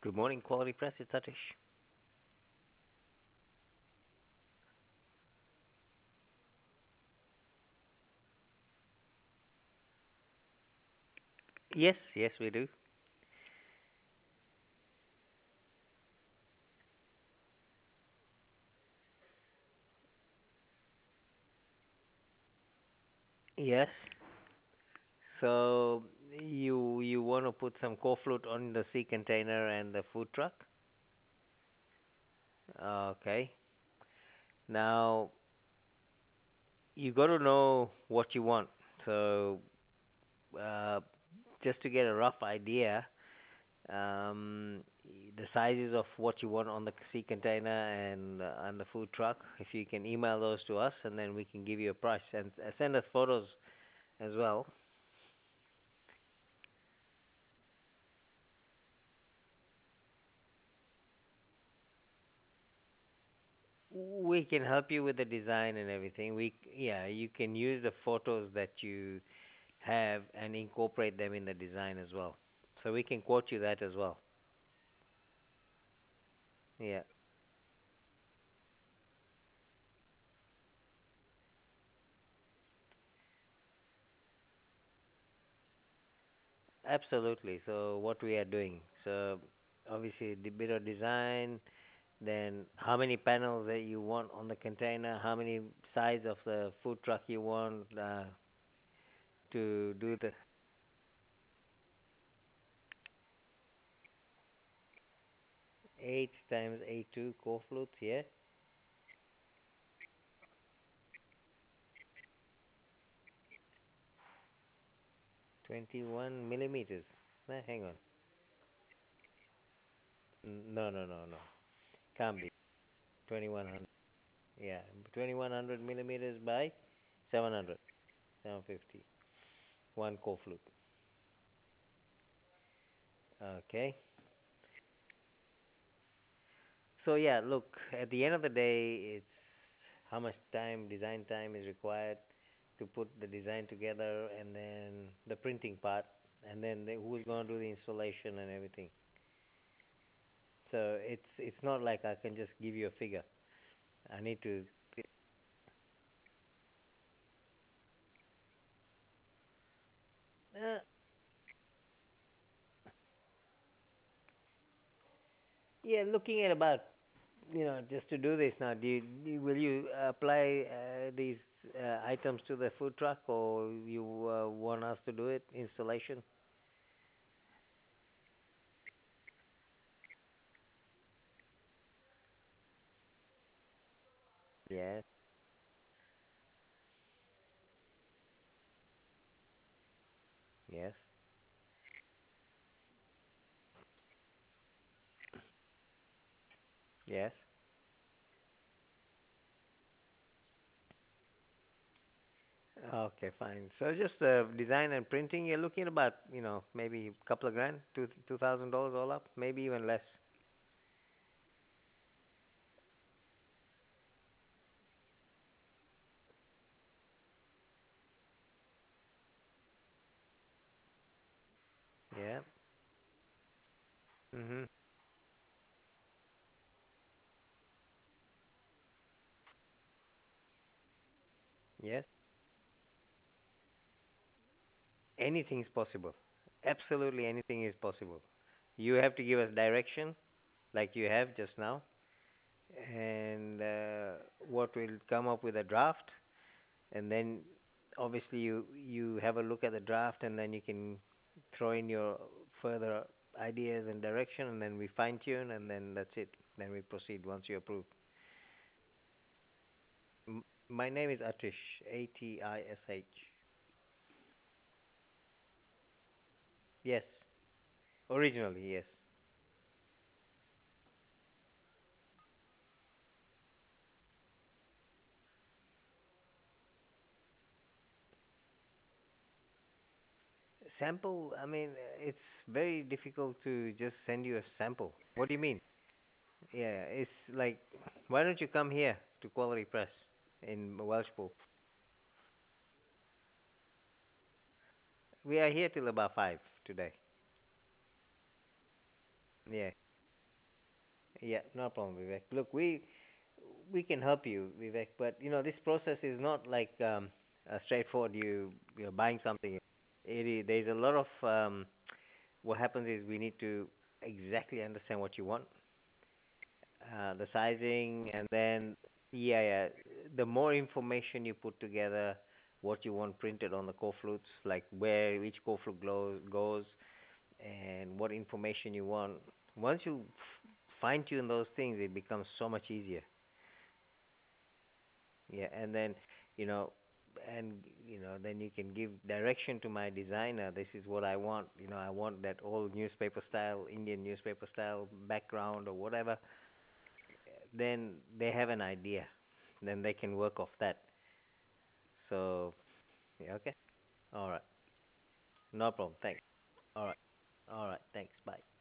Good morning, Quality Press. It's Satish. Yes, yes, we do. Yes. So you want to put some co-float on the sea container and the food truck? Okay. Now you got to know what you want. So uh, just to get a rough idea, um, the sizes of what you want on the sea container and the food truck. If you can email those to us, and then we can give you a price and send us photos as well. We can help you with the design and everything. Yeah, you can use the photos that you have and incorporate them in the design as well. So we can quote you that as well. Yeah, absolutely. So what we are doing. So obviously the bit of design, then how many panels that you want on the container, how many size of the food truck you want to do the 8 times A2 core flutes, yeah? 21 millimeters. Hang on. No, no, no, no. Can't be 2100. Yeah, 2100 millimeters by 700, 750. One core flute. Okay. So yeah, look, at the end of the day, it's how much time, design time is required to put the design together, and then the printing part, and then who's going to do the installation and everything. So it's not like I can just give you a figure. I need to. Uh, yeah, looking at about just to do this now, will you apply these items to the food truck, or you want us to do it, installation? Yes, yes, yes. Okay, fine. So just design and printing, you're looking at about, maybe a couple of grand, $2,000 all up, maybe even less. Yeah. Mhm. Yes. Anything is possible. Absolutely anything is possible. You have to give us direction, like you have just now, and what will come up with a draft, and then obviously you have a look at the draft, and then you can throw in your further ideas and direction, and then we fine tune, and then that's it. Then we proceed once you approve. My name is Atish, Atish. Yes, originally yes. Sample. I mean, it's very difficult to just send you a sample. What do you mean? Yeah, it's like, why don't you come here to Quality Press in Welshpool? We are here till about 5 today. Yeah. Yeah, no problem, Vivek. Look, we can help you, Vivek, but this process is not like straightforward. You're buying something. There's a lot of what happens is we need to exactly understand what you want, the sizing, and then yeah, the more information you put together, what you want printed on the core flutes, like where each core flute goes, and what information you want. Once you fine tune those things, it becomes so much easier. Yeah, and then you know, and then you can give direction to my designer. This is what I want. I want that old newspaper style, Indian newspaper style background or whatever. Then they have an idea. Then they can work off that. So yeah, okay, all right, no problem. Thanks. All right, all right. Thanks. Bye.